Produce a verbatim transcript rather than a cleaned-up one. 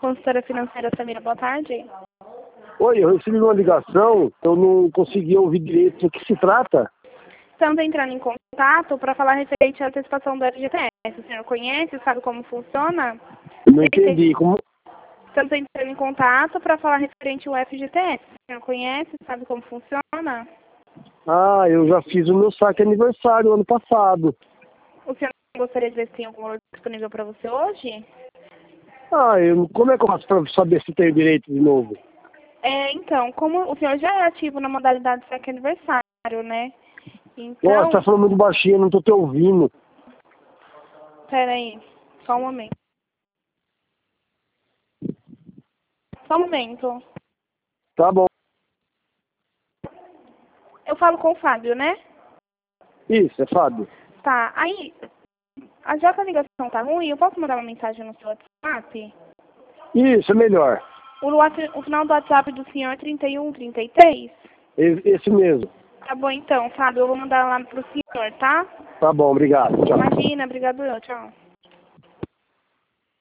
Consultora financeira Samira, boa tarde. Oi, eu recebi uma ligação, eu não consegui ouvir direito. Do que se trata? Estamos entrando em contato para falar referente à antecipação do F G T S. O senhor conhece, sabe como funciona? Não entendi. Como... Estamos entrando em contato para falar referente ao F G T S. O senhor conhece, sabe como funciona? Ah, eu já fiz o meu saque aniversário ano passado. O senhor gostaria de ver se tem algum valor disponível para você hoje? Ah, eu... como é que eu faço para saber se tenho direito de novo? É, então, como o senhor já é ativo na modalidade saque aniversário, né? Então... Nossa, tá falando muito baixinho, eu não tô te ouvindo. Pera aí, só um momento. Só um momento. Tá bom. Eu falo com o Fábio, né? Isso, é Fábio. Tá, aí, a- já que a ligação tá ruim, eu posso mandar uma mensagem no seu WhatsApp? Isso, é melhor. O, whats- o final do WhatsApp do senhor é trinta e um, trinta e três? E- Esse mesmo. Tá bom então, Fábio, eu vou mandar lá pro senhor, tá? Tá bom, obrigado. Tchau. Imagina, obrigado eu, tchau.